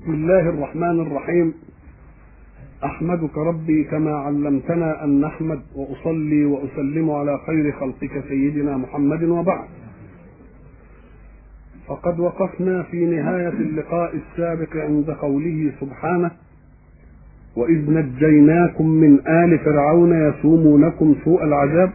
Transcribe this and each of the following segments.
بسم الله الرحمن الرحيم. أحمدك ربي كما علمتنا أن نحمد، وأصلي وأسلم على خير خلقك سيدنا محمد، وبعد. فقد وقفنا في نهاية اللقاء السابق عند قوله سبحانه: وإذ نجيناكم من آل فرعون يسومونكم سوء العذاب.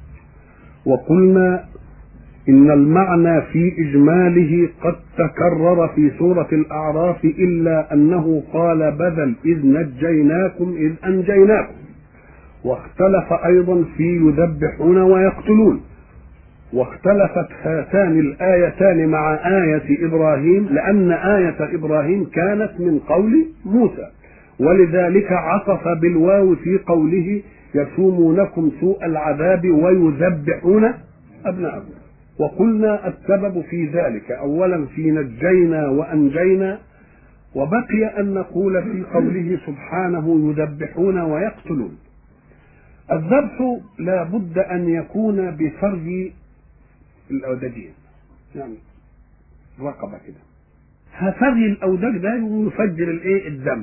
وقلنا إن المعنى في إجماله قد تكرر في سورة الأعراف، إلا أنه قال بدل إذ نجيناكم إذ أنجيناكم، واختلف أيضا في يذبحون ويقتلون. واختلفت هاتان الآيتان مع آية إبراهيم، لأن آية إبراهيم كانت من قول موسى، ولذلك عطف بالواو في قوله يسومونكم سوء العذاب ويذبحون أبناءكم. وقلنا السبب في ذلك أولا في نجينا وأنجينا، وبقي أن نقول في قوله سبحانه يذبحون ويقتلون. الذبح لا بد أن يكون بفرج الأودجين، يعني رقبة كده، فرج الأودج ده يفجر الدم.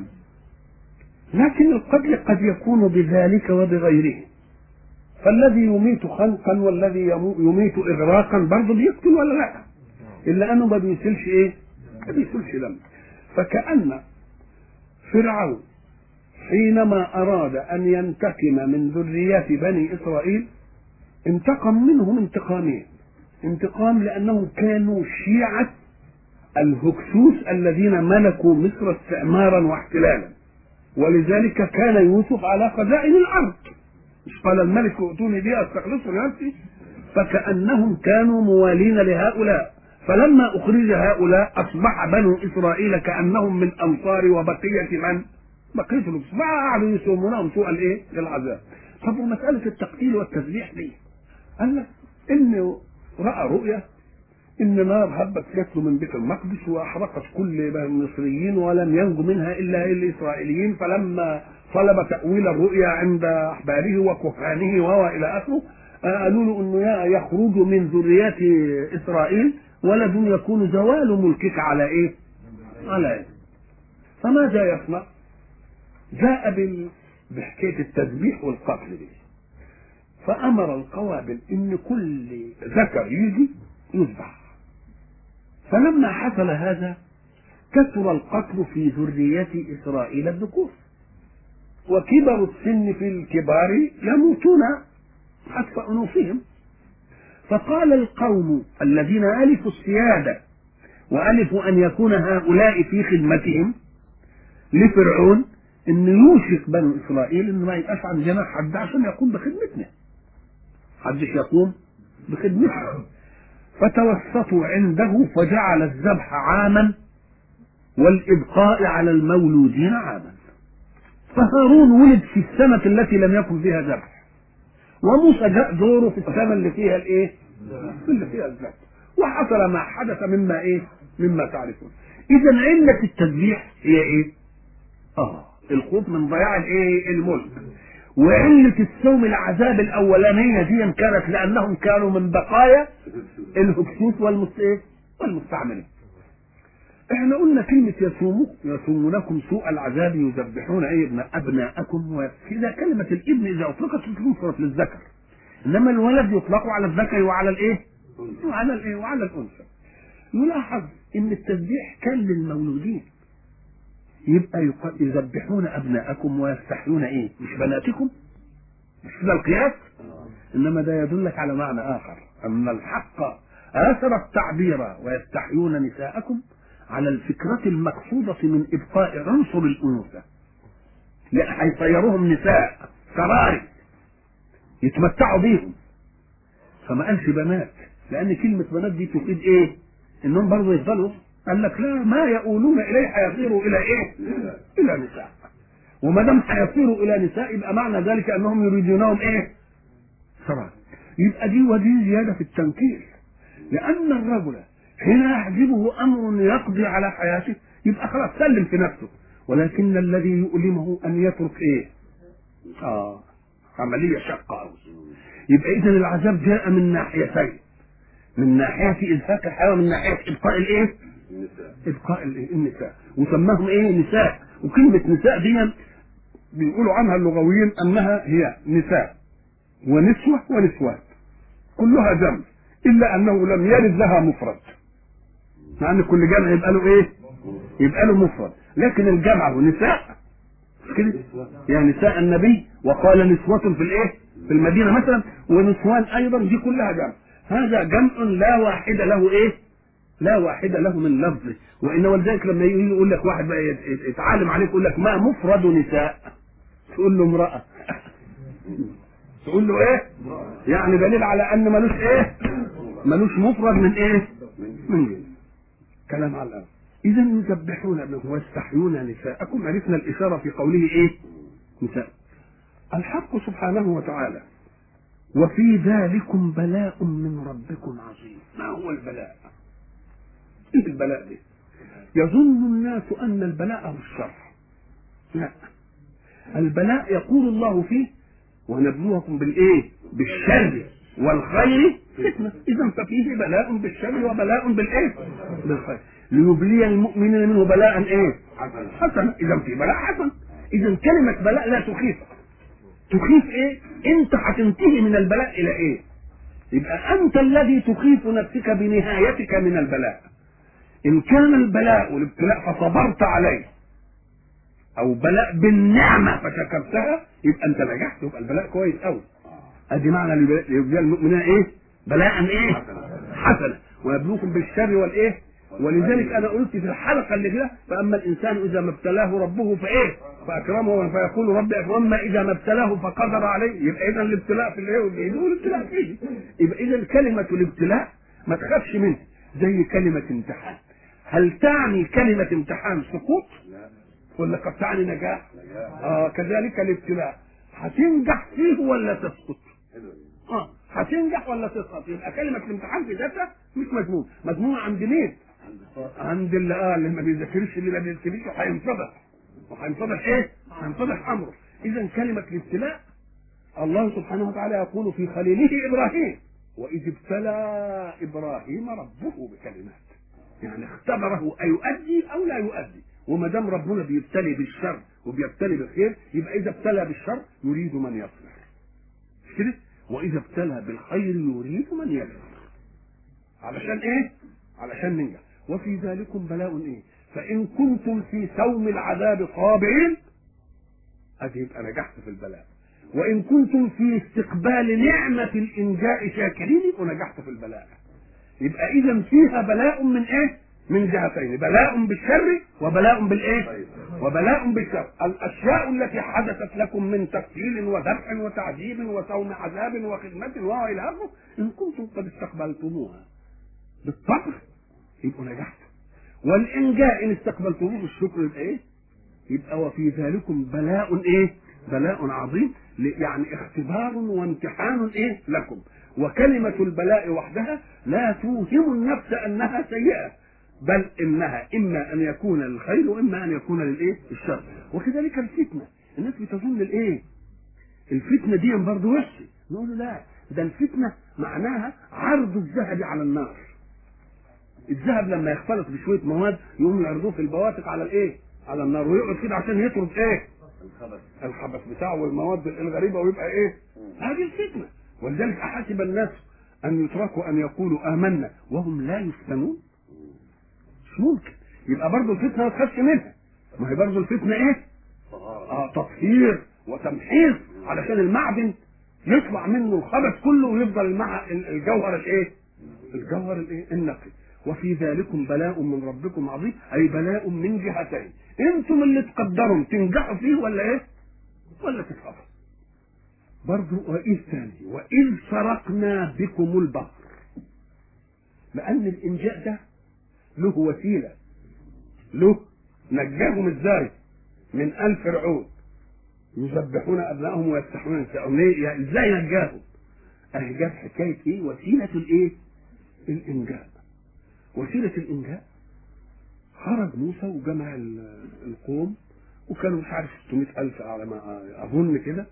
لكن القتل قد يكون بذلك وبغيره، فالذي يميت خنقا والذي يميت إغراقا برضه بيقتل ولا لا؟ إلا أنه ما بيسلش ما بيسلش دم. فكأن فرعون حينما أراد أن ينتقم من ذريات بني إسرائيل انتقم منهم انتقامين: انتقام لأنهم كانوا شيعة الهكسوس الذين ملكوا مصر استعمارا واحتلالا، ولذلك كان يوسف على خزائن الأرض، قال الملك ائتوني بها استخلصه لنفسي، فكأنهم كانوا موالين لهؤلاء. فلما أخرج هؤلاء أصبح بنو إسرائيل كأنهم من أنصار وبقية من؟ بقية الهكسوس، قعدوا يسومونهم سوء العذاب. طب ومسألة التقتيل والتذبيح دي؟ قال لك إنه رأى رؤيا إن نار هبت جت من بيت المقدس وأحرقت كل المصريين ولم ينجو منها إلا الإسرائيليين، فلما طلب تأويل الرؤيا عند أحباره وكهانه وإلى آخره قالوا له إنه يخرج من ذريات إسرائيل ولد يكون زوال ملكك على على فماذا يصنع؟ جاء بحكاية التذبيح والقتل دي، فأمر القوابل إن كل ذكر يجي يذبح. فلما حصل هذا كثر القتل في ذرية إسرائيل الذكور، وكبر السن في الكبار يموتون حتف أنوفهم. فقال القوم الذين ألفوا السيادة وألفوا أن يكون هؤلاء في خدمتهم لفرعون إن يوشك بنو إسرائيل إن ما يبقاش عندنا حد عشان يقوم بخدمتنا، حدش يقوم بخدمتنا. فتوسطوا عنده فجعل الذبح عاما والإبقاء على المولودين عاما. فهارون ولد في السنة التي لم يكن فيها ذبح، وموسى جاء دوره في السنة اللي فيها اللي فيها الذبح، وحصل ما حدث مما تعرفون. إذا علة التذبيح هي الخوف من ضياع الملك. وعلة السوم العذاب الأولانية دي كانت لأنهم كانوا من بقايا الهكسوس والمستعمرين. احنا قلنا كلمة يسومونكم سوء العذاب يذبحون أبناءكم، إذا كلمة الابن إذا أطلقت تنصرف للذكر، إنما الولد يطلق على الذكر وعلى وعلى الأنثى. يلاحظ إن التذبيح كان للمولودين، يبقى يذبحون أبناءكم ويستحيون مش بناتكم، مش ده القياس؟ إنما ده يدلك على معنى آخر، أن الحق آثر التعبير ويستحيون نساءكم على الفكرة المقصودة من إبقاء عنصر الأنوثة، لأن هيصيروهم نساء سراري يتمتعوا بيهم، فما قالش بنات، لأن كلمة بنات دي تفيد إنهم برضه يفضلوا. قال لك لا، ما يؤولون إليه هيصيروا إلى إلى نساء، وما دام هيصيروا إلى نساء يبقى معنى ذلك أنهم يريدونهم سراري. يبقى دي ودي زيادة في التنكير، لأن الرجل حين يحجبه أمر يقضي على حياته يبقى خلاص سلم في نفسه، ولكن الذي يؤلمه أن يترك عملية شقة أوي. يبقى إذن العذاب جاء من ناحيتين، من ناحية إزهاق الحياة ومن ناحية إبقاء ابقاء النساء، وسماهم ايه؟ نساء. وكلمه نساء دي بيقولوا عنها اللغويين انها هي نساء ونسوه ونسوات، كلها جمع، الا انه لم يرد لها مفرد، مع ان كل جمع يبقى له ايه؟ يبقى له مفرد، لكن الجمع هو نساء كده، يعني نساء النبي، وقال نسوة في الايه؟ في المدينة مثلا، ونسوان ايضا، دي كلها جمع. هذا جمع لا واحد له ايه؟ لا واحد له من لفظه. وان ولذلك لما يجي يقول لك واحد بقى يتعلم عليك يقول لك ما مفرد نساء، تقول له امرأة. تقول له ايه؟ يعني دليل على ان ملوش ايه؟ ملوش مفرد من ايه؟ من جنس. كلام على الأرض. إذا يذبحون ابنهم ويستحيون نساءكم، عرفنا الإشارة في قوله إيه؟ نساء. الحق سبحانه وتعالى وفي ذلكم بلاء من ربكم عظيم. ما هو البلاء؟ إيه البلاء ده؟ يظن الناس أن البلاء هو الشر. لا، البلاء يقول الله فيه ونبلوكم بالإيه؟ بالشر والخير فتنة. إذا ففيه بلاء بالشر وبلاء بالإيه؟ بالخير، ليبلي المؤمنين منه بلاء إيه؟ حسن. إذا في بلاء حسن. إذا كلمة بلاء لا تخيف. تخيف إيه؟ أنت هتنتهي من البلاء إلى إيه؟ يبقى أنت الذي تخيف نفسك بنهايتك من البلاء. إن كان البلاء والابتلاء فصبرت عليه، أو بلاء بالنعمة فشكرتها، يبقى أنت نجحت، يبقى البلاء كويس أوي. ادي معنى ليبلي المؤمنين ايه؟ بلاء ايه؟ حسنا، ويبلوكم بالشر والايه؟ ولذلك انا قلت في الحلقه اللي فيها فاما الانسان اذا ما ابتلاه ربه فايه؟ فاكرمه فيقول ربي اكرم، واما اذا ما ابتلاه فقدر عليه. يبقى اذا الابتلاء في الايه والبعيد والابتلاء فيه. يبقى اذا كلمه الابتلاء ما تخافش منها، زي كلمه امتحان. هل تعني كلمه امتحان سقوط؟ ولا قد تعني نجاح؟ كذلك الابتلاء، هتنجح فيه ولا تسقط؟ هتنجح ولا تسقط؟ يبقى كلمه الامتحان في ذاتها مش مضمون. مضمون عند مين؟ عند اللي ما بيذاكرش، اللي ما بيذاكرش وهينفضح ايه؟ هينفضح امره. اذا كلمه الابتلاء الله سبحانه وتعالى يقول في خليله ابراهيم واذ ابتلى ابراهيم ربه بكلمات، يعني اختبره ايؤدي او لا يؤدي. وما دام ربنا بيبتلي بالشر وبيبتلي بالخير، يبقى اذا ابتلى بالشر يريد من يصبر، مش كده؟ واذا ابتلى بالخير يريد من يصبر. علشان ايه؟ علشان ننجح. وفي ذلكم بلاء ايه؟ فان كنتم في سوم العذاب صابرين، ادي يبقى نجحت في البلاء. وان كنتم في استقبال نعمه الانجاء شاكرين، ونجحت في البلاء. يبقى اذا فيها بلاء من ايه؟ من جهتين، بلاء بالشر وبلاء بالايه؟ وبلاء بالشر. الاشياء التي حدثت لكم من تقتيل وذبح وتعذيب وصوم عذاب وخدمه والى اخره، ان كنتم قد استقبلتموها بالصبر يبقوا نجحتوا. والانجاء ان استقبلتموه بالشكر يبقى ايه؟ يبقى وفي ذلكم بلاء ايه؟ بلاء عظيم، يعني اختبار وامتحان ايه؟ لكم. وكلمة البلاء وحدها لا توهم النفس انها سيئة، بل انها اما ان يكون للخير واما ان يكون للايه؟ الشر. وكذلك الفتنة، الناس بتظن الايه؟ الفتنة دي برضه وحشة. نقول لا، ده الفتنة معناها عرض الذهب على النار. الذهب لما يختلط بشوية مواد يقوم يعرضوه في البواتق على الايه؟ على النار، ويقعد كده عشان يطرد ايه؟ الخبث بتاعه والمواد الغريبة، ويبقى ايه؟ هذه الفتنة. ولذلك احسب الناس ان يتركوا ان يقولوا امنا وهم لا يفتنون؟ مش ممكن. يبقى برضه الفتنه ما تخافش منها. ما هي برضه الفتنه ايه؟ تطهير وتمحيص، علشان المعدن يطلع منه الخبث كله ويفضل مع الجوهر الايه؟ الجوهر الايه؟ النقي. وفي ذلكم بلاء من ربكم عظيم، اي بلاء من جهتين. انتم اللي تقدروا تنجحوا فيه ولا ايه؟ ولا تتخافوا. برضه واذ ثاني واذ سرقنا بكم البحر، لان الانجاء ده له وسيله، له نجاهم ازاي؟ من آل فرعون يذبحون ابنائهم ويستحيون نساءهم. ليه؟ يعني ازاي نجاهم؟ اهي جاب حكايه ايه؟ وسيله الايه؟ الانجاء. وسيله الانجاء، خرج موسى وجمع القوم، وكانوا مش عارف 600,000 على ما اظن كده،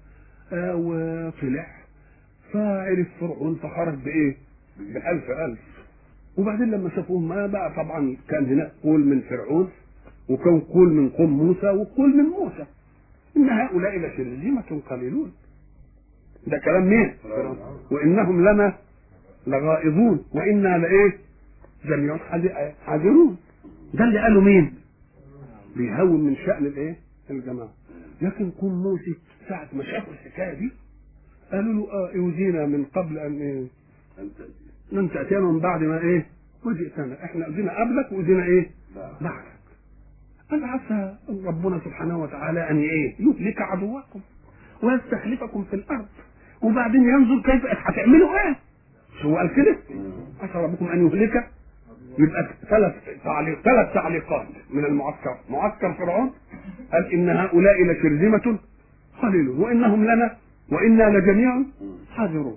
وطلع فعرف فرعون فخرج بايه؟ ب1000. وبعدين لما شافوهم ما بقى طبعا كان هناك قول من فرعون وكان قول من قوم موسى وقول من موسى ان هؤلاء لشرذمة قليلون. ده كلام مين؟ وانهم لنا لغائظون وانا لايه؟ جميع حاضرون. ده اللي قالوا مين؟ بيهون من شأن الايه؟ الجماعة. لكن قوم موسى ساعة ما شافوا الحكاية دي قالوا له اوذينا من قبل ان ايه؟ ان تأتينا من بعد ما ايه؟ وجئتنا. احنا اوذينا قبلك واوذينا ايه؟ بعدك. قال عسى ربنا سبحانه وتعالى ان ايه؟ يهلك عدوكم ويستخلفكم في الارض وبعدين ينظر كيف هتعملوا ايه. شو قال كده؟ عسى ربكم ان يهلك. يبقى ثلاث تعليقات من المعسكر. معسكر فرعون قال ان هؤلاء لشرذمة قليلون وانهم لنا وانا لجميع حاضرون.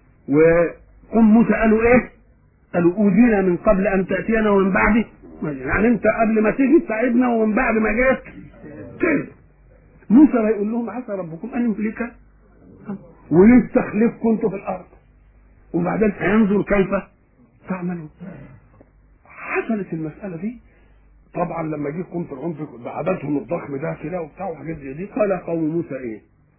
وقوم موسى قالوا ايه؟ قالوا اوذينا من قبل ان تاتينا ومن بعد. يعني انت قبل ما تيجي تساعدنا ومن بعد ما جيت كده. موسى يقول لهم عسى ربكم ان يهلك ويستخلفكم انتم في الارض وبعدين هينظر كيف تعملون. حصلت المساله دي طبعا لما جه قوم فرعون بعددهم الضخم ده كده وبتاع وحاجات زي دي. قال قوم موسى ايه؟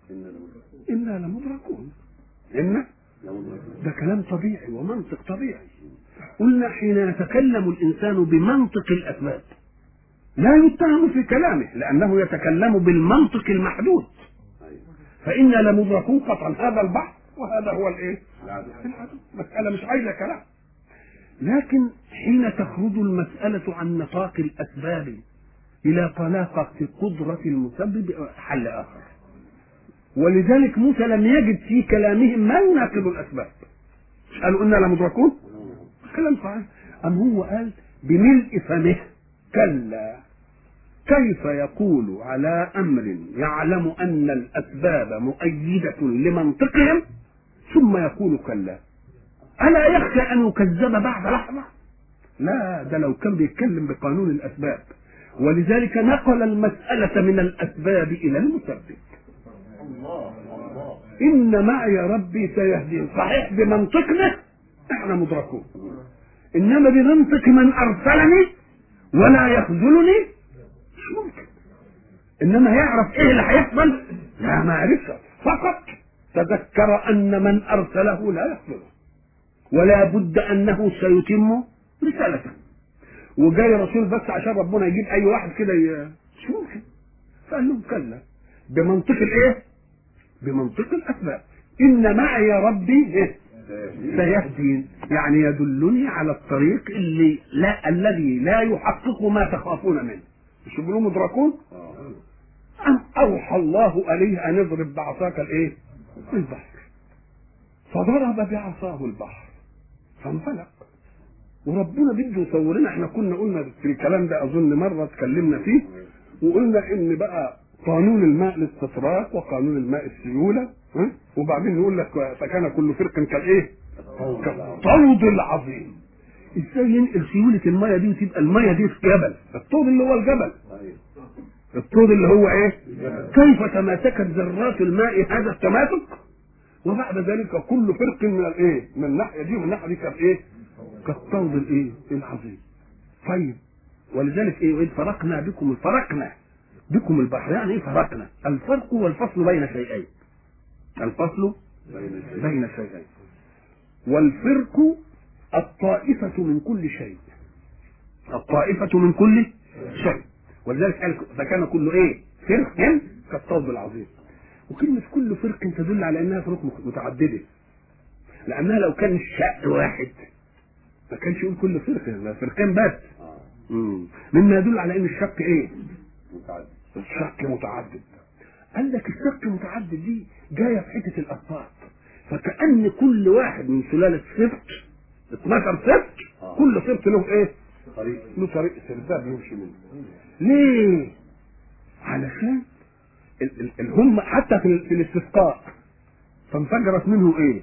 انا لمدركون. إنا ده كلام طبيعي ومنطق طبيعي. قلنا حين يتكلم الانسان بمنطق الاسباب لا يتهم في كلامه لانه يتكلم بالمنطق المحدود. فإنا لمدركون قطعا. هذا البحث وهذا هو الايه؟ العدو. مسألة مش عايزة كلام. لكن حين تخرج المسألة عن نطاق الأسباب إلى طلاقة قدرة المسبب حل آخر. ولذلك موسى لم يجد في كلامهم ما يناقض الأسباب. قالوا إنا لمدركون كلام صحيح. أم هو قال بملء فمه كلا كيف يقول على أمر يعلم أن الأسباب مؤيدة لمنطقهم ثم يقول كلا ألا يخشى أن يكذب بعد لحظة. لا ده لو كان بيتكلم بقانون الأسباب. ولذلك نقل المسألة من الأسباب إلى المسبب. إن معي ربي سيهدين. صحيح بمنطقنا احنا مدركون إنما بمنطق من أرسلني ولا يخذلني مش ممكن. إنما يعرف إيه اللي هيحصل لا ما عرفش. فقط تذكر أن من أرسله لا يخذله ولا بد أنه سيتم رسالته. وجاي رسول بس عشان ربنا يجيب أي واحد كده مش ممكن. فقال لهم كلا بمنطق الإيه؟ بمنطق الأسباب. إن معي ربي إيه؟ سيهدين. يعني يدلني على الطريق الذي لا يحقق ما تخافون منه. مش بيقولوا مدركون؟ أم أوحى الله عليه أن اضرب بعصاك الإيه؟ البحر. فضرب بعصاه البحر فانفلق. وربنا بده يصورنا. احنا كنا قلنا في الكلام ده اظن مره اتكلمنا فيه وقلنا ان بقى قانون الماء الاستطراق وقانون الماء السيوله. وبعدين يقول لك فكان كل فرق كالايه؟ كالطود العظيم. ازاي ينقل سيوله الميه دي وتبقى الميه دي في جبل؟ الطود اللي هو الجبل. الطود اللي هو ايه؟ كيف تماسكت ذرات الماء هذا التماسك وبعد ذلك كل فرق من الايه؟ من الناحيه دي ومن الناحيه دي كانت ايه؟ كالطود الايه؟ العظيم. طيب ولذلك ايه؟ وإذ فرقنا بكم البحر. يعني ايه فرقنا؟ الفرق والفصل بين شيئين. الفصل بين شيئين. والفرق الطائفة من كل شيء. الطائفة من كل شيء. ولذلك قال فكان كل ايه؟ فرق كالطود العظيم. وكلمة كل فرق تدل على انها فروق متعددة. لانها لو كان الشق واحد ما كانش يقول كل فرقة، فرقين بس. مما يدل على ان الشق ايه؟ متعدد. الشق متعدد. قال لك الشق متعدد دي جايه في حته الاسباط. فكأن كل واحد من سلالة سبت 12 سبت كل سبت له ايه؟ له طريق سرداب يمشي منه. ليه؟ علشان هم حتى في الاستسقاء فانفجرت منه ايه؟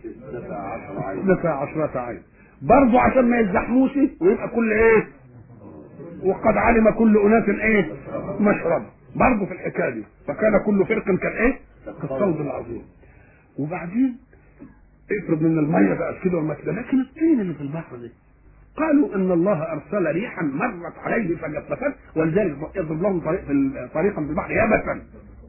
12 عين. برضه عشان ما يزحموش ويبقى كل ايه؟ وقد علم كل اناس ايه؟ مشرب. برضه في الحكايه دي فكان كل فرق كالايه؟ كالصوت العظيم. وبعدين افرض من الميه بقى كده والمكده. لكن الطين اللي في البحر ده قالوا ان الله ارسل ريحا مرت عليه فجففت ولذلك يضرب لهم طريقا في البحر يبسا.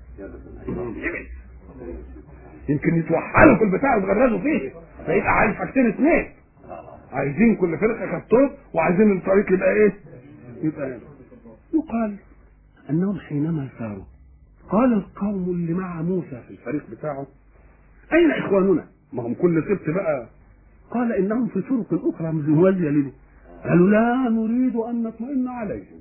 يمكن يتوحلوا في البتاع ويتغرزوا فيه، فيبقى عايز حاجتين اثنين، عايزين كل فرقه كالطوب وعايزين الطريق يبقى ايه؟ يبقى إيه؟ يقال انهم حينما ساروا قال القوم اللي مع موسى في الفريق بتاعه اين اخواننا؟ ما هم كل سبت بقى. قال انهم في طرق اخرى موازيه لنا. قالوا لا نريد ان نطمئن عليهم.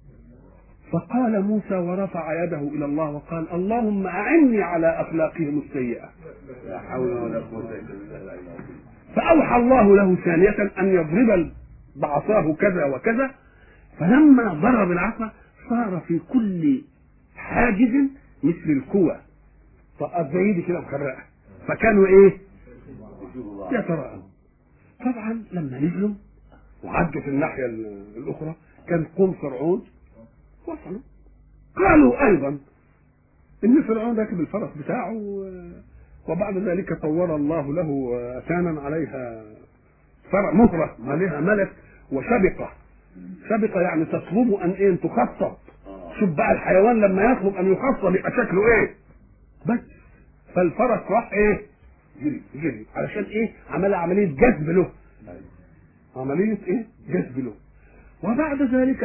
فقال موسى ورفع يده الى الله وقال اللهم اعني على اخلاقهم السيئه. لا حول ولا قوه الا بالله. فاوحى الله له ثانيه ان يضرب بعصاه كذا وكذا، فلما ضرب العصا صار في كل حاجز مثل الكوى فأبعيد كده مخرقه، فكانوا ايه؟ يتراءوا. طبعا لما نزلوا وعدوا في الناحيه الاخرى كان قوم فرعون وصلوا. قالوا ايضا ان فرعون راكب الفرس بتاعه، وبعد ذلك طور الله له اتانا عليها مهره عليها ملك وشبقه. شبقه يعني تطلب ان ايه؟ تخطط. شوف بقى الحيوان لما يطلب ان يخطط يبقى شكله ايه؟ بس فالفرس راح ايه؟ جري علشان ايه؟ عمل عمليه جذب له، عمليه ايه؟ جذب له. وبعد ذلك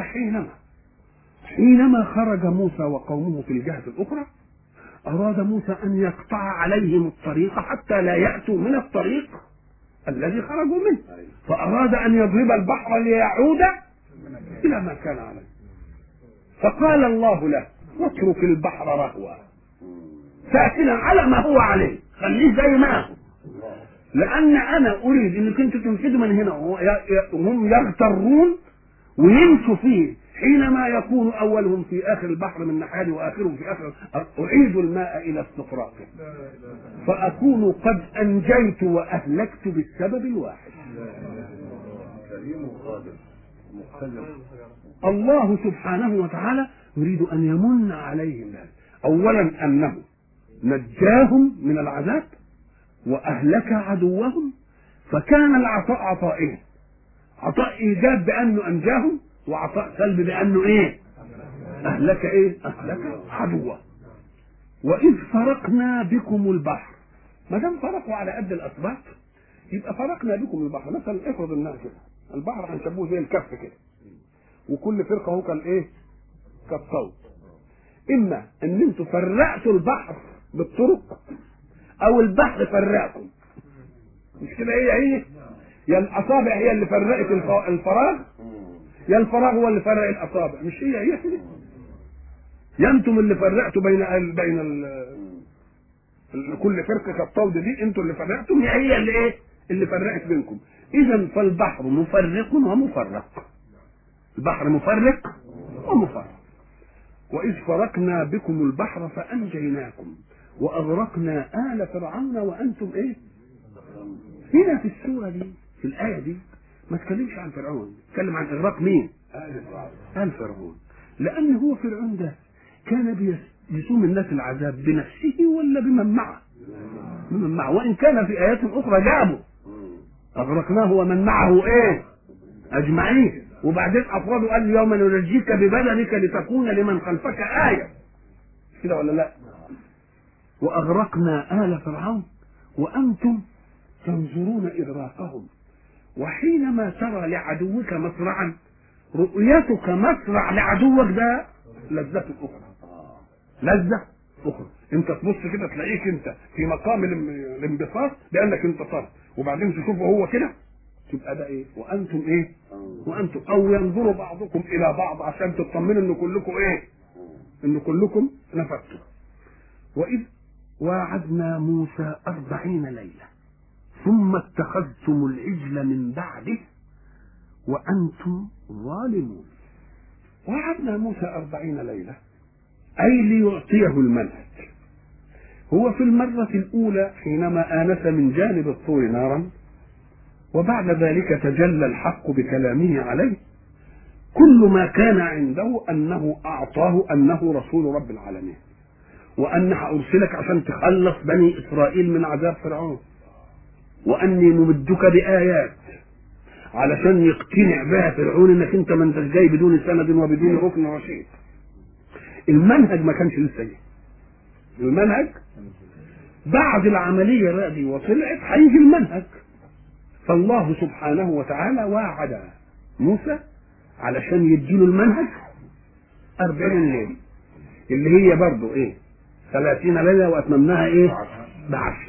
حينما خرج موسى وقومه في الجهه الاخرى اراد موسى ان يقطع عليهم الطريق حتى لا ياتوا من الطريق الذي خرجوا منه، فاراد ان يضرب البحر ليعود الى ما كان عليه. فقال الله له واترك البحر رهوا ساكنا على ما هو عليه، خليه زي ما هو، لان انا اريد انك انتوا تنفذوا من هنا وهم يغترون ويمشوا فيه حينما يكون اولهم في اخر البحر من ناحيه واخرهم في اخر. اعيد الماء الى استفراقه فاكون قد انجيت واهلكت بالسبب الواحد. الله سبحانه وتعالى يريد ان يمن عليهم اولا انه نجاهم من العذاب واهلك عدوهم، فكان العطاء عطائين: عطاء ايجاب بانه انجاهم، وعطاء سلب بانه ايه؟ اهلك ايه؟ اهلك عدوه. واذ فرقنا بكم البحر، ما دام فرقوا على قد الاسباب يبقى فرقنا بكم البحر. مثلا افرض انها كده البحر هنشبهه زي الكف كده، وكل فرقه هو كان ايه؟ كالصوت. اما ان انتوا فرقتوا البحر بالطرق او البحر فرقكم، مش كده؟ هي يا الاصابع هي اللي فرقت الفراغ، يا الفراغ هو اللي فرق الاصابع، مش هي كده؟ يا انتم اللي فرقتوا بين كل فرقه كالطود دي، انتوا اللي فرقتم، هي اللي ايه؟ اللي فرقت بينكم. اذا فالبحر مفرق ومفرق، البحر مفرق ومفرق. واذ فرقنا بكم البحر فانجيناكم واغرقنا آل فرعون وانتم ايه؟ هنا في السوره دي في الايه دي ما تكلمش عن فرعون، تكلم عن اغراق مين؟ آل فرعون. لان هو فرعون ده كان بيسوم الناس العذاب بنفسه ولا بمن معه؟ بمن معه. وان كان في ايات اخرى جابوا اغرقناه ومن معه ايه؟ اجمعين. وبعدين افرادوا قال يوم ننجيك ببدنك لتكون لمن خلفك آية، كده ولا لا؟ واغرقنا آل فرعون وانتم تنظرون اغراقهم. وحينما ترى لعدوك مصرعا، رؤيتك مصرع لعدوك ده لذة اخرى، لذة اخرى. انت تبص كده تلاقيك انت في مقام الانبساط لانك انتصرت، وبعدين تشوفه هو كده تبقى ده ايه؟ وانتم ايه؟ وانتم او ينظروا بعضكم الى بعض عشان تطمنوا ان كلكم ايه؟ ان كلكم نفذتم. واذ وعدنا موسى 40 ليله ثم اتخذتم العجل من بعده وانتم ظالمون. وعدنا موسى 40 ليله اي ليعطيه المنهج. هو في المره الاولى حينما انس من جانب الطور نارا، وبعد ذلك تجلى الحق بكلامه عليه، كل ما كان عنده انه اعطاه انه رسول رب العالمين، وان ارسلك عشان تخلص بني اسرائيل من عذاب فرعون، واني ممدك بايات علشان يقتنع بها فرعون انك انت ما انتش جاي بدون سند وبدون ركن رشيد. المنهج ما كانش لسه جاي. المنهج بعد العمليه بقى دي وطلعت هيجي المنهج. فالله سبحانه وتعالى وعد موسى علشان يديله المنهج 40 ليله اللي هي برضه ايه 30 ليله واتممناها ايه ب10.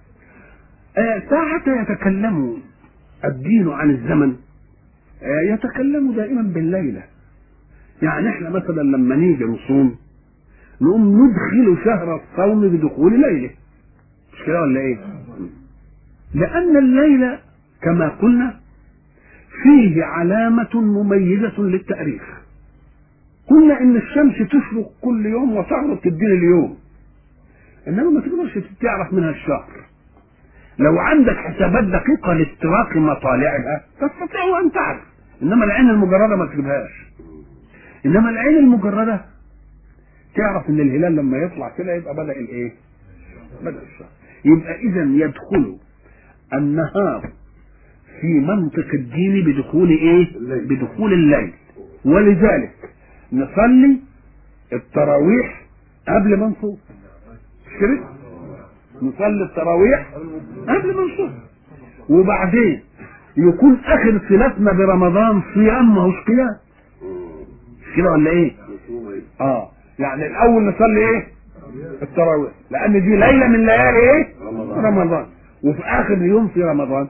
ساعة يتكلم الدين عن الزمن يتكلم دائما بالليلة. يعني احنا مثلا لما نيجي نصوم نقوم ندخل شهر الصوم بدخول ليله، مش كده ولا ايه؟ لأن الليل كما قلنا فيه علامة مميزة للتاريخ. قلنا ان الشمس تشرق كل يوم وتغرب تدين اليوم، انما ما تقدرش تعرف منها الشهر. لو عندك حسابات دقيقة لاستراق مطالعها تستطيع ان تعرف، انما العين المجردة ما تجيبهاش. انما العين المجردة تعرف ان الهلال لما يطلع كده يبقى بدأ الايه؟ بدأ الشهر. يبقى اذا يدخل النهار في منطق الدين بدخول ايه؟ بدخول الليل. ولذلك نصلي التراويح قبل ما نصوم. كده نصلي التراويح قبل ما نصوم، وبعدين يكون اخر صلاتنا برمضان صيام، ما هوش قيام. كده ولا ايه؟ يعني الاول نصلي ايه؟ التراويح، لان دي ليله من ليالي ايه؟ رمضان. وفي اخر يوم في رمضان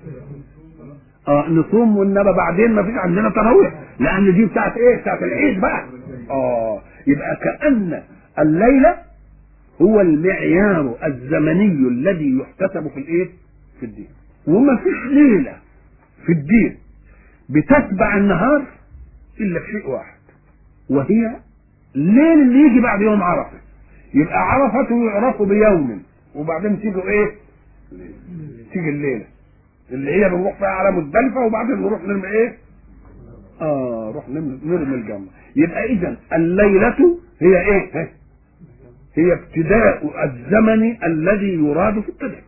نصوم، وانما بعدين ما فيش عندنا تراويح لان دي بتاعت ايه؟ بتاعت العيد بقى. يبقى كأن الليله هو المعيار الزمني الذي يحتسب في الايه؟ في الدين. وما فيش ليله في الدين بتتبع النهار الا في شيء واحد، وهي الليل اللي يجي بعد يوم عرفه. يبقى عرفته يعرف بيوم، وبعدين تيجي ايه؟ تيجي الليله اللي هي بنروح فيها على مزدلفه، وبعدين نروح نرمي ايه؟ نروح نرمي الجمره. يبقى اذا الليله هي ايه؟ هي ابتداء الزمن الذي يراد في التدبير.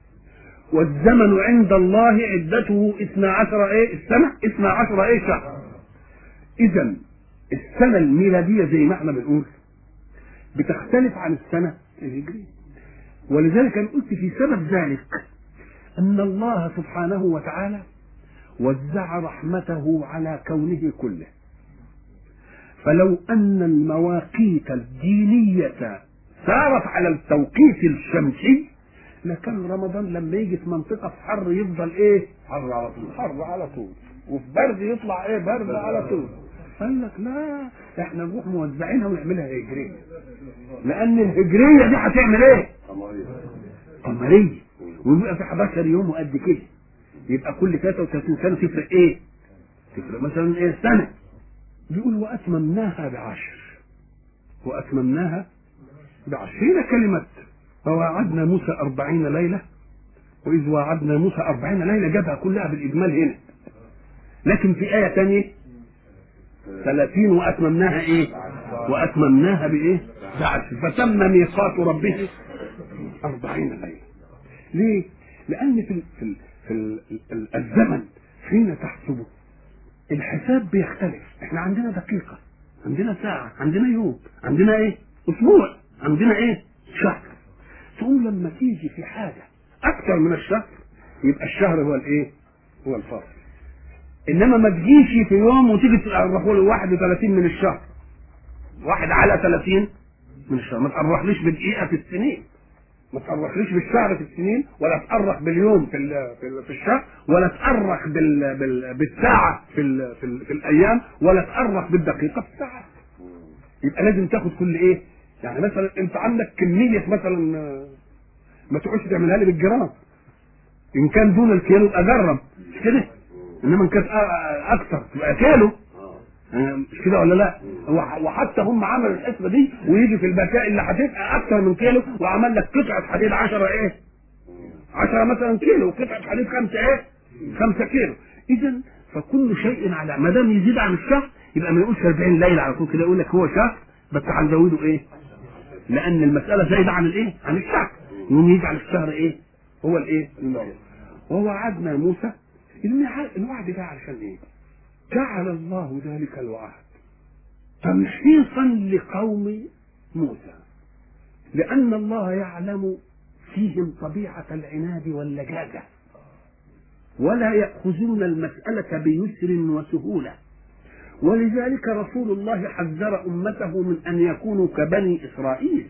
والزمن عند الله عدته 12 ايه السنه؟ 12 ايه شهر. اذا السنه الميلاديه زي ما احنا بنقول بتختلف عن السنه الهجريه. ولذلك انا قلت في سبب ذلك ان الله سبحانه وتعالى وزع رحمته على كونه كله. فلو ان المواقيت الدينيه سارت على التوقيت الشمسي لكان رمضان لما يجي في منطقه في حر يفضل ايه؟ حر على طول، حر على طول، وفي برد يطلع ايه؟ برد على طول. قال لك لا، احنا نروح موزعينها ونعملها هجريه، لان الهجريه دي هتعمل ايه؟ قمريه، ويبقى في 11 يوم وقد كده. يبقى كل 33 سنه تفرق ايه؟ تفرق مثلا ايه؟ سنه. بيقول واتممناها ب10. واتممناها ب10 هنا كلمه فواعدنا موسى 40 ليله، واذ واعدنا موسى 40 ليله جابها كلها بالاجمال هنا. لكن في ايه ثانيه 30 واتممناها ايه؟ واتممناها بايه؟ ب10. فتم ميقات ربه 40 ليله. ليه؟ لان في الزمن حين تحسبه الحساب بيختلف. احنا عندنا دقيقه، عندنا ساعه، عندنا يوم، عندنا ايه؟ اسبوع، عندنا ايه؟ شهر. تقوم لما تيجي في حاجه اكثر من الشهر يبقى الشهر هو الايه؟ هو الفصل. انما ما تجيش في يوم وتيجي تقرحوا له 31 من الشهر، 1 على 30 من الشهر. ما تقرحليش بدقيقه في السنين، ما تقرحليش بالشهر في السنين، ولا تقرح باليوم في الشهر، ولا تقرح بالساعه في الايام، ولا تقرح بالدقيقه في الساعه. يبقى لازم تاخد كل ايه؟ يعني مثلا انت عندك كميه مثلا ما تقعدش تعملها لي بالجرام، ان كان دون الكيلو يبقى جرم، مش كده؟ انما ان كانت اكثر تبقى كيلو، مش كده ولا لا؟ وحتى هم عملوا الحسبه دي، ويجي في البكاء اللي هتبقى اكثر من كيلو وعمل لك قطعه حديد 10 ايه؟ 10 مثلا كيلو، وقطعه حديد 5 ايه؟ 5 كيلو. اذا فكل شيء على ما دام يزيد عن الشهر يبقى ما يقولش 40 ليله على طول كده، يقول لك هو شهر بس هنزوده ايه؟ لان المساله زايده عن الايه؟ عن الشهر. يقوم يجعل الشهر ايه؟ هو الايه؟ ووعدنا موسى الوعد ده علشان ايه؟ جعل الله ذلك الوعد تمحيصا لقوم موسى، لأن الله يعلم فيهم طبيعة العناد واللجاجة، ولا يأخذون المسألة بيسر وسهولة. ولذلك رسول الله حذر أمته من أن يكونوا كبني إسرائيل،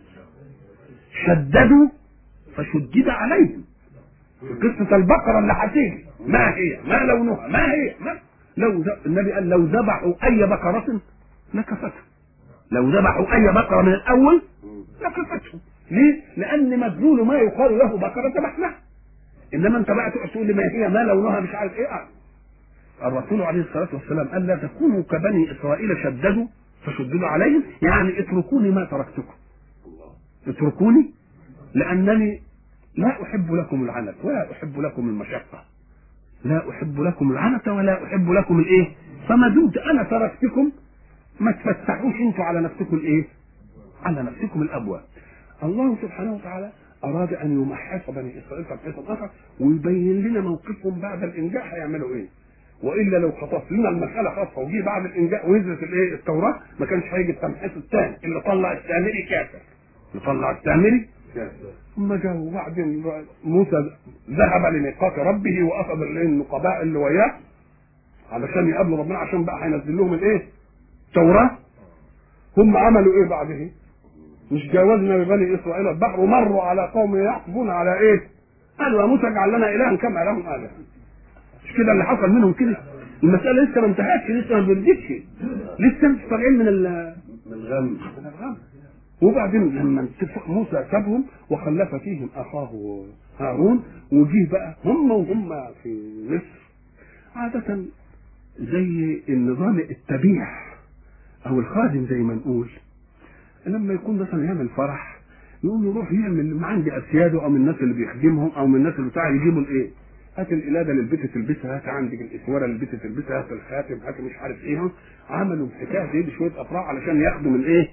شددوا فشدد عليهم. في قصة البقرة اللي هتيجي، ما هي؟ ما لونها؟ ما هي؟ النبي قال لو ذبحوا أي بقرة لكفتهم، لو ذبحوا أي بقرة من الأول لكفتهم. ليه؟ لأن مدلول ما يقال له بقرة ذبحناها. إنما أنت بقى تقعد تقول لي ما هي؟ ما لونها؟ مش عارف إيه. الرسول عليه الصلاة والسلام قال لا تكونوا كبني إسرائيل شددوا فشددوا عليهم، يعني اتركوني ما تركتكم، اتركوني، لأنني لا أحب لكم العنت ولا أحب لكم المشقة، لا أحب لكم العنت ولا أحب لكم الإيه؟ فما دمت أنا تركتكم ما تفتحوش أنتوا على نفسكم الإيه؟ على نفسكم الأبواب. الله سبحانه وتعالى أراد أن يمحص بني إسرائيل تمحيصا آخر ويبين لنا موقفهم بعد الإنجاء هيعملوا إيه. وإلا لو خطف لنا المسألة خاصة وجي بعد الإنجاء ونزلت الإيه؟ التوراة، ما كانش هيجي التمحيص الثاني اللي طلع السامري كافر، اللي طلع السامري كافر. ثم جاء وبعدين موسى ذهب لميقات ربه وأخذ النقباء اللي وياه علشان يقابلوا ربنا، عشان بقى هينزل لهم الإيه؟ التوراة. هم عملوا إيه بعده؟ مش جاوزنا ببني إسرائيل البحر ومروا على قوم يحسبون على إيه؟ قالوا يا موسى اجعل لنا إلها كما لهم آلهة. مش كده اللي حصل منهم كده؟ المسألة لسه ما انتهتش، لسه ما بردتش، لسه مش طالعين من الغم. وبعدين لما موسى سابهم وخلف فيهم أخاه هارون، وجيه بقى هم في مصر عادة زي النظام التبيع أو الخادم زي ما نقول، لما يكون مثلا يعمل فرح يقوم يروح يعمل ما عندي أسياده أو من الناس اللي بيخدمهم أو من الناس اللي بتاع يجيبوا الإيه؟ هات القلاده للبيت تلبسها، هات عندك الاسوره للبيت تلبسها، هات الخاتم، هات مش عارف ايه. عملوا الحكايه دي بشويه افراح علشان ياخدوا من ايه؟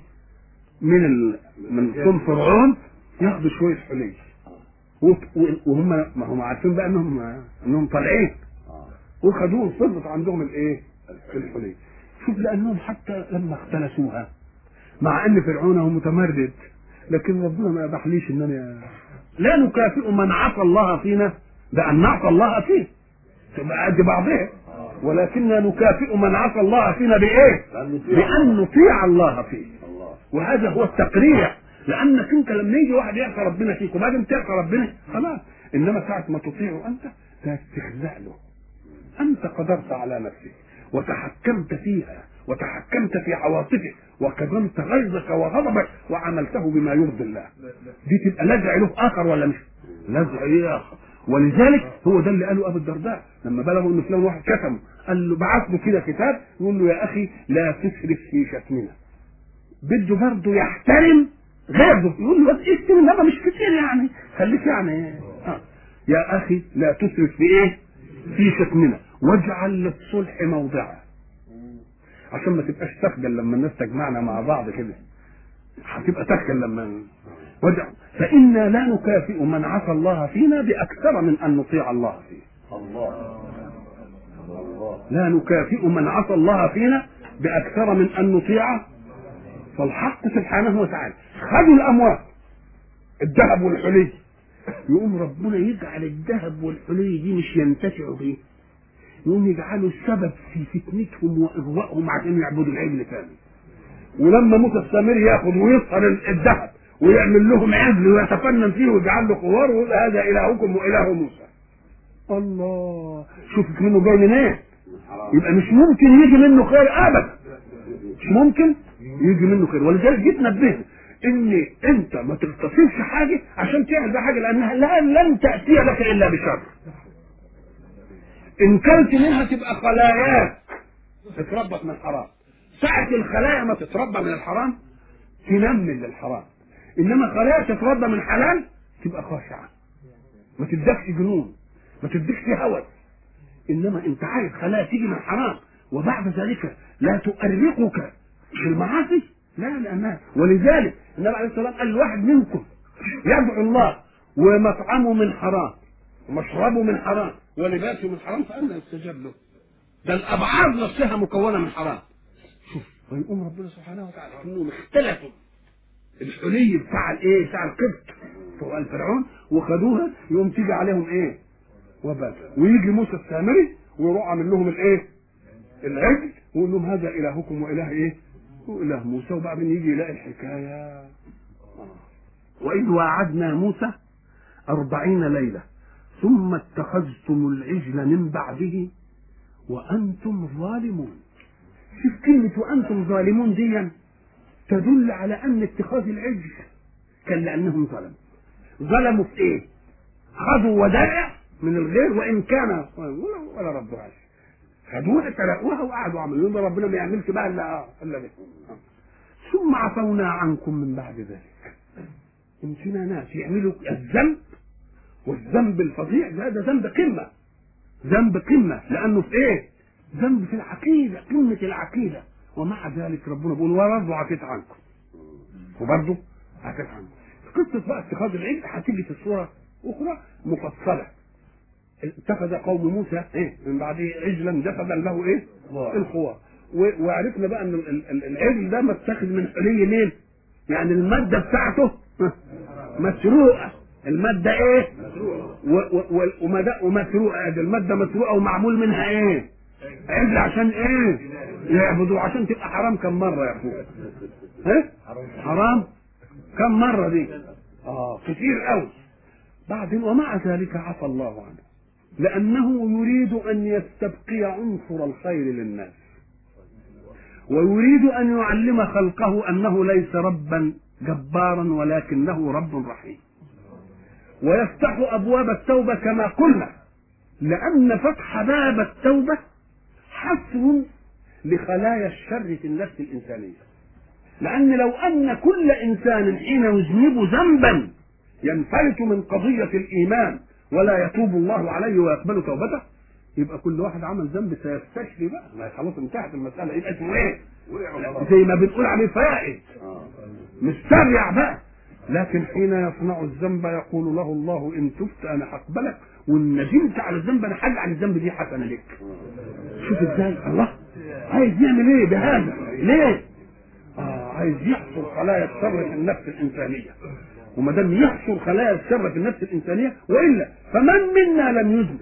من صوم فرعون ياخدوا شويه حلي. وهم ما هم عارفين بقى انهم طالعين وخدوه صرفت عندهم الايه؟ الحلي. شوف لانهم حتى لما اختلسوها مع ان فرعون هو متمرد، لكن ربنا ما يبحليش انني لا نكافئ من عصى الله فينا بأن نعصى الله فيه تبقى قد بعضها، ولكننا نكافئ من عصى الله فينا بإيه؟ بأن نطيع الله فيه. وهذا هو التقريع، لأنك أنت لما يجي واحد يعصى ربنا فيك وبعدين تعصى ربنا خلاص، إنما ساعة ما تطيعه أنت تستخزأ له. أنت قدرت على نفسك وتحكمت فيها وتحكمت في عواطفك وكظمت غيظك وغضبك وعملته بما يرضي الله. دي تبقى لزع له آخر ولا مش لزع إيه آخر؟ ولذلك هو ده اللي قاله ابو الدرداء لما بلغوا ان فلان واحد كتمه، قال له بعت له كده كتاب يقول له يا اخي لا تسرف في شتمنا، بده برضه يحترم غيره، يقول له بس اشتم انما مش كتير يعني خليك يعني يا اخي لا تسرف في ايه؟ في شتمنا واجعل للصلح موضعا، عشان ما تبقاش تخجل لما الناس تجمعنا مع بعض كده، هتبقى تخجل لما فإنا لا نكافئ من عصى الله فينا بأكثر من أن نطيع الله فيه. لا نكافئ من عصى الله فينا بأكثر من أن نطيع. فالحق سبحانه وتعالى خذوا الأموال الذهب والحلي، يقوم ربنا يجعل الذهب والحلي دي مش ينتفعوا به، يقوم يجعلوا السبب في فتنتهم وإغوائهم عشان يعبدوا العجل ثاني. ولما موسى السامري ياخذ ويصهر الذهب ويعمل لهم عجل ويتفنن فيه ويجعل له خوار ويقول هذا إلهكم وإله موسى. الله، شوف منه جاي منين؟ يبقى مش ممكن يجي منه خير أبدا، مش ممكن يجي منه خير. ولذلك جيت نبهنا إن أنت ما تغتصبش حاجة عشان تعمل بها حاجة، لأنها لن تأتي لك إلا بشر. إن كانت منها تبقى خلاياك تتربط من الحرام، ساعة الخلايا ما تتربى من الحرام تنمل للحرام، انما خلايا تتربى من حلال تبقى خاشعه، ما تدكش جنون، ما تدكش هوس. انما انت عايز خلايا تيجي من حرام وبعد ذلك لا تؤرقك في المعاصي، لا لانها. ولذلك النبي عليه الصلاه والسلام قال الواحد منكم يدعو الله ومطعمه من حرام ومشربه من حرام ولباسه من حرام فأنا يستجاب له. ده الأبعاد نفسها مكونة من حرام. شوف، ويقوم ربنا سبحانه وتعالى إنهم اختلفوا الحلي بتاع الإيه؟ بتاع القبط فوق الفرعون وخدوها، يقوم تيجي عليهم إيه؟ وبال. ويجي موسى السامري ويروح عامل لهم الإيه؟ العجل، ويقول لهم هذا إلهكم وإله إيه؟ وإله موسى. وبعدين يجي يلاقي الحكاية. وإذ وعدنا موسى 40 ليلة ثم اتخذتم العجل من بعده وأنتم ظالمون. شوف كلمة وأنتم ظالمون دي تدل على أن اتخاذ العجل كان لأنهم ظلموا في إيه؟ خذوا ودائع من الغير وإن كان ولا ربهاش، خدوها سرقوها وقعدوا عملوا ده ربنا ما يعملش بقى إلا ده. ثم عفونا عنكم من بعد ذلك. يمكن ناس يعملوا الذنب، والذنب الفظيع ده ذنب قمة، ذنب قمة، لأنه في إيه؟ ذنب في العقيدة، قمة العقيدة. ومع ذلك ربنا بيقول وبرضه عفيت عنكم، وبرضه عفيت عنكم. قصة بقى اتخاذ العجل هتيجي في الصورة أخرى مفصلة. اتخذ قوم موسى إيه؟ من بعده عجلا جسدا له إيه؟ الخوار. وعرفنا بقى أن العجل ده متخذ من حلي مين؟ يعني المادة بتاعته مسروقة. المادة ايه؟ ومسروقة. المادة مسروقة ومعمول منها ايه؟ عجل عشان ايه؟ يعبدوا عشان تبقى حرام. كم مرة يا اخويا؟ ها؟ حرام كم مرة دي؟ كتير قوي. بعدين ومع ذلك عفى الله عنه لأنه يريد أن يستبقي عنصر الخير للناس، ويريد أن يعلم خلقه أنه ليس ربا جبارا ولكنه رب رحيم. ويفتح أبواب التوبة كما قلنا، لأن فتح باب التوبة حصر لخلايا الشر في النفس الإنسانية. لأن لو أن كل إنسان حين يذنب ذنبا ينفلت من قضية الإيمان ولا يتوب الله عليه ويقبل توبته، يبقى كل واحد عمل ذنب سيستشفي بقى، خلاص انتهت المسألة. يبقى اسمه ايه؟ زي ما بنقول عليه فائد، مستريع بقى. لكن حين يصنع الذنب يقول له الله إن تبت أنا هقبلك، وإن ندمت على الذنب أنا حل عن الذنب دي حسنة لك. شوف ازاي الله عايز يعمل ايه بهذا؟ ليه؟ عايز يحصر خلايا الشر في النفس الإنسانية. وما دام يحصر خلايا الشر في النفس الإنسانية، وإلا فمن منا لم يذنب؟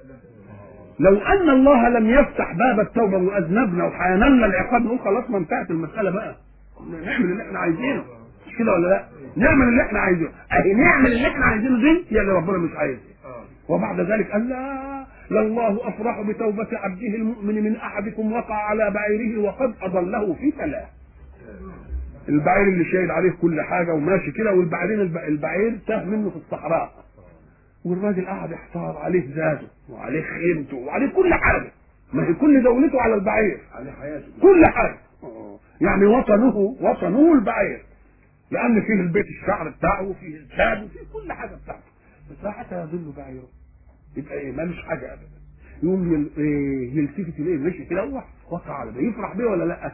لو أن الله لم يفتح باب التوبة وأذنبنا وحينلنا العقاب نقول خلاص ما انتهت المسألة بقى، نعمل اللي احنا عايزينه، مش كده ولا لا؟ نعمل اللي احنا عايزينه، اهي نعمل اللي احنا عايزينه دي يعني ربنا مش عايزه. وبعد ذلك قال لا لله أفرح بتوبة عبده المؤمن من أحدكم وقع على بعيره وقد أضله في فلاة. البعير اللي شايل عليه كل حاجة وماشي كده، البعير تاه منه في الصحراء، والراجل قاعد يحتار عليه زاده وعليه خيمته وعليه كل حاجة، ما هي كل دولته على البعير، عليه حياته كل حاجة. يعني وطنه البعير، لأن فيه البيت الشعر بتاعه وفيه الزاد وفيه كل حاجة بتاعته، بس حتى يظل بعيره يبقى ايه؟ مالوش حاجة أبدا. يوم يلتفت إليه ماشي كده وقع على ده، يفرح بيه ولا لا؟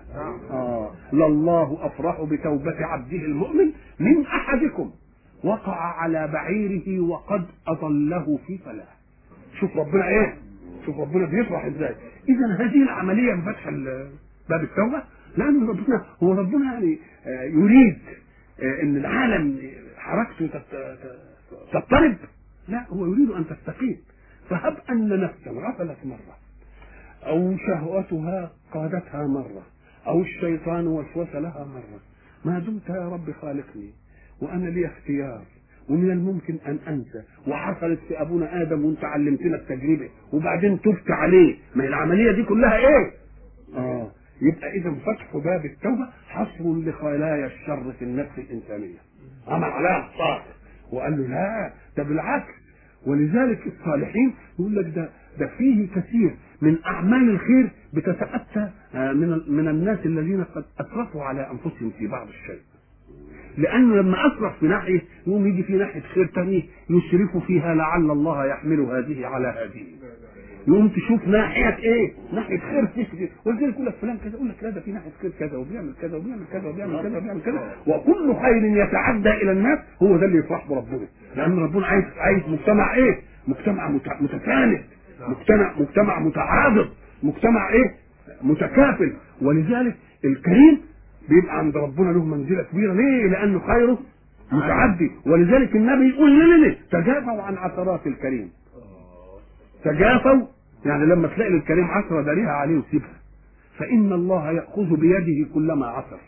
لله أفرح بتوبة عبده المؤمن من أحدكم وقع على بعيره وقد أضله في فلاة. شوف ربنا ايه؟ شوف ربنا بيفرح ازاي. إذا هذه العملية بفتح باب التوبة، لأن ربنا يعني يريد ان العالم حركته تضطرب، لا هو يريد ان تستقيم. فهب ان نفسا غفلت مرة او شهوتها قادتها مرة او الشيطان وسوس لها مرة، ما دمت يا رب خالقني وانا لي اختيار ومن الممكن ان انسى، وحصلت في ابونا ادم وانت علمتنا التجربة وبعدين تبت عليه، ما هي العملية دي كلها ايه؟ يبقى اذا فتح باب التوبة حصر لخلايا الشر في النفس الانسانية، عمل عليها حصار وقال له لا ده بالعكس. ولذلك الصالحين يقول لك ده فيه كثير من اعمال الخير بتتأتى من الناس الذين قد اسرفوا على انفسهم في بعض الشيء، لانه لما اسرف في ناحية يقوم يجي في ناحية خير تاني يسرف فيها لعل الله يحمل هذه على هذه، يقوم تشوف ناحية ايه؟ ناحية خير كتير. ولذلك يقول لك فلان كذا، يقول لك لا ده في ناحية خير كذا وبيعمل كذا وبيعمل كذا وبيعمل كذا وبيعمل كذا، وكل خير يتعدى الى الناس هو ده اللي يفرح بربنا، لان ربنا عايز مجتمع ايه؟ مجتمع متساند، مجتمع متعاضد، مجتمع ايه؟ متكافل. ولذلك الكريم بيبقى عند ربنا له منزله كبيره. ليه؟ لانه خيره متعدي. ولذلك النبي يقول لنا تجافوا عن عثرات الكريم. تجافوا يعني لما تلاقي الكريم عثره داريها عليه وسيبها، فان الله ياخذ بيده كلما عثر.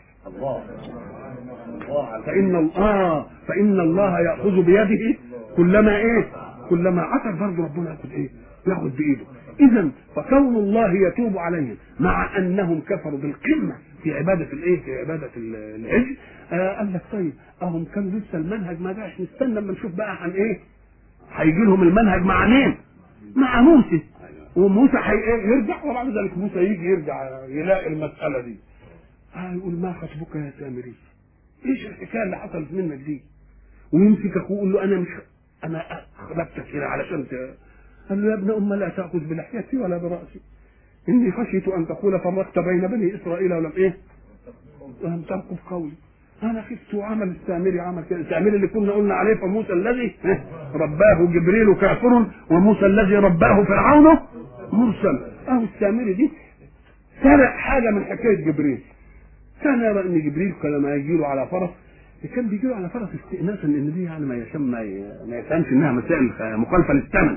فان الله ياخذ بيده كلما ايه؟ كلما عثر. برضه ربنا ياخذ ايه؟ ياخذ بايده. اذا فكون الله يتوب عليهم مع انهم كفروا بالقمه في عباده الايه؟ في عباده العجل. قال لك طيب اهم كانوا لسه المنهج ما جاش، نستنى اما نشوف بقى عن ايه؟ هيجي لهم المنهج مع مين؟ مع موسى. وموسى يرجع، وبعد ذلك موسى يجي يرجع يلاقي المساله دي. يقول ما خطبك يا سامري؟ ايش الحكايه اللي حصلت منك دي؟ ويمسك اخوه يقول له انا خلقتك هنا علشان قال له يا ابن ام لا تاخذ بلحيتي ولا براسي، اني خشيت ان تقول فرقت بين بني اسرائيل ولم ترقب قولي. انا خفت. وعمل السامري عمل كده. السامري اللي كنا قلنا عليه فموسى الذي رباه جبريل كافر وموسى الذي رباه فرعون مرسل. السامري دي سرق حاجه من حكايه جبريل. كان يرى ان جبريل لما يجي له على فرس كان بيجي له على فرس استئناسا، لان دي يعني ما يفهمش انها مسائل مخالفه للثمن.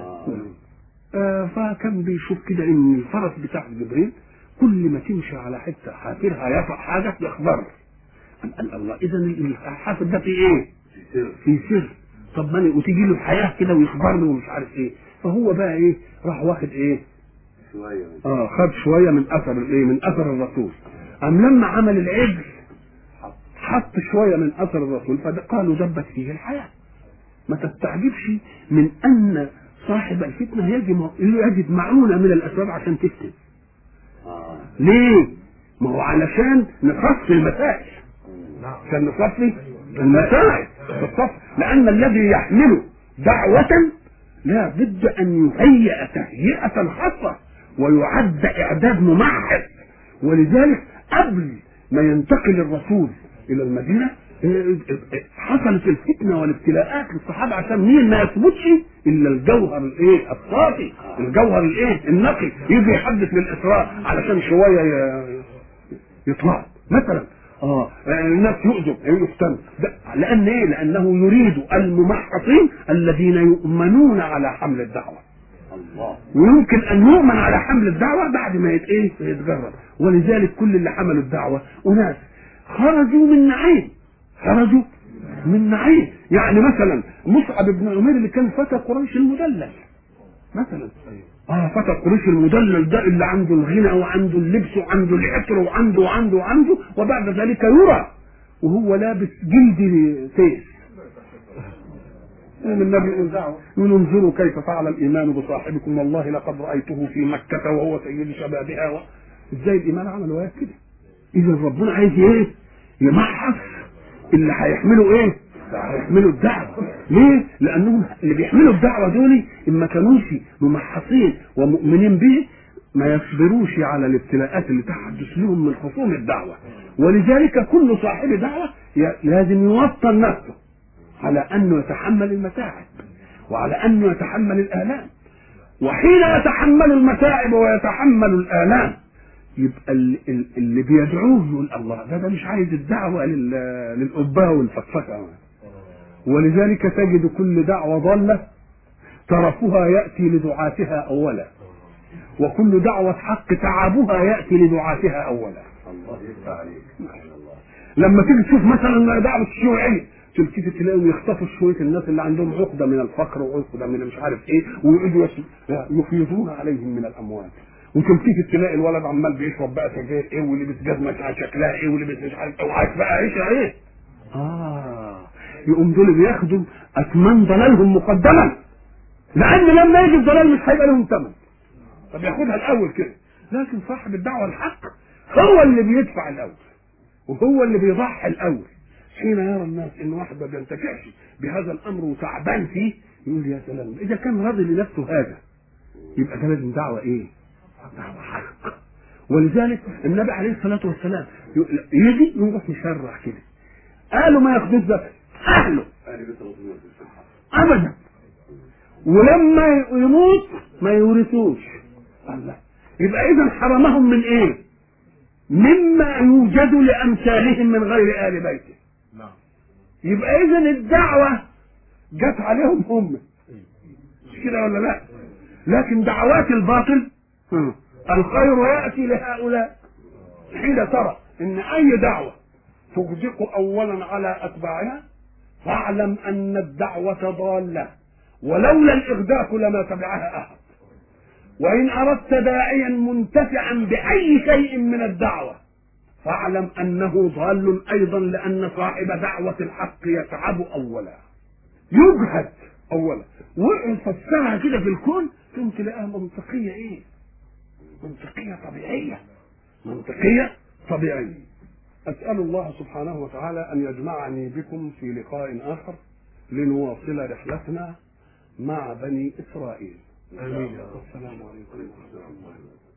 فكان بيشوف كده ان الفرس بتاع جبريل كل ما تمشي على حته حافرها يقع حاجه يخضر. قال الله، اذا الحافر ده في ايه؟ في سر. طب ما وتيجي له الحياه كده ويخبر له ومش عارف ايه. فهو بقى ايه؟ راح واخد ايه؟ شويه خد شويه من اثر الايه؟ من اثر الرسول. لما عمل العجل حط شويه من اثر الرسول، فقالوا دبت فيه الحياه. ما تستعجبش من ان صاحب الفتنه يجد معونه من الاسباب عشان تفتن. ليه؟ ما هو علشان نصفي المسائل، عشان نصفي المسائل بالصف. لان الذي يحمل دعوه لا بد ان يهيئ تهيئه خاصه ويعد اعداد ممحص. ولذلك قبل ما ينتقل الرسول الى المدينه حصلت الفتنه والابتلاءات للصحابه، عشان مين؟ ما يثبتش الا الجوهر الايه؟ الصافي، الجوهر الايه؟ النقي. يجي يحدث بالاسراء علشان شويه يطلع مثلا الناس يفتنوا. لان ايه؟ لانه يريد الممحصين الذين يؤمنون على حمل الدعوه. ويمكن ان يؤمن على حمل الدعوه بعد ما يتجرب. ولذلك كل اللي حملوا الدعوه اناس خرجوا من نعيم. يعني مثلا مصعب بن عمير اللي كان فتى قريش المدلل مثلا. فتى قريش المدلل ده اللي عنده الغنى وعنده اللبس وعنده العطر وعنده وبعد ذلك يرى وهو لابس جلد تيس. النبي يقول انظروا كيف فعل الايمان بصاحبكم والله لقد رايته في مكه وهو سيد شبابها. ازاي الايمان عمل كده؟ اذا ربنا عايز ايه؟ يمحص اللي هيحملوا ايه؟ هيحملوا الدعوه. ليه؟ لانهم اللي بيحملوا الدعوه دول اما كانوش ممحصين ومؤمنين به ما يصبروش على الابتلاءات اللي تحدث لهم من خصوم الدعوه. ولذلك كل صاحب دعوه لازم يوطن نفسه على انه يتحمل المتاعب وعلى انه يتحمل الالام. وحين يتحمل المتاعب ويتحمل الالام يبقى اللي بيدعوه يقول الله ده مش عايز الدعوه للقبه والفقفقه. ولذلك تجد كل دعوه ضاله ترفها ياتي لدعاتها اولا، وكل دعوه حق تعبها ياتي لدعاتها اولا. الله يفتح عليك. لما تيجي تشوف مثلا دعوه الشيوعيه تلتفت تلاقيهم يخطفوا شويه الناس اللي عندهم عقده من الفقر وعقده من مش عارف ايه ويقعدوا يفيضون عليهم من الاموال. وتلتفت تلاقي الولد عمال بيشرب بقى سجاير ايه ولبس جزمه شكلها ايه ولبس مش عارف او عايش بقى عيشه ايه. يقوم دول بياخدوا اثمان ضلالهم مقدما، لان لما يجي الضلال مش هيبقى لهم ثمن فبياخدها الاول كده. لكن صاحب الدعوه الحق هو اللي بيدفع الاول وهو اللي بيضحي الاول. حين يرى الناس ان واحد ما بينتفعش بهذا الامر وتعبان فيه يقول يا سلام، اذا كان راضي لنفسه هذا يبقى ده لازم دعوه ايه؟ دعوه حق. ولذلك النبي عليه الصلاه والسلام يجي يروح مشرح كده، قالوا ما ياخدوش زكاه اهله ابدا، ولما يموت ما يورثوش. الله، يبقى اذا حرمهم من ايه؟ مما يوجد لامثالهم من غير ال بيته. يبقى اذا الدعوه جت عليهم هم، مش كده ولا لا؟ لكن دعوات الباطل الخير ياتي لهؤلاء. حين ترى ان اي دعوه تغدق اولا على اتباعها فاعلم ان الدعوه ضاله، ولولا الاغداق لما تبعها احد. وان اردت داعيا منتفعا باي شيء من الدعوه فاعلم انه ضال ايضا، لان صاحب دعوه الحق يتعب اولا، يجهد اولا. وفسرها كده في الكون ثم تلاقيها منطقيه ايه؟ منطقيه طبيعيه، منطقيه طبيعيه. اسال الله سبحانه وتعالى ان يجمعني بكم في لقاء اخر لنواصل رحلتنا مع بني اسرائيل. امين. السلام عليكم ورحمه الله.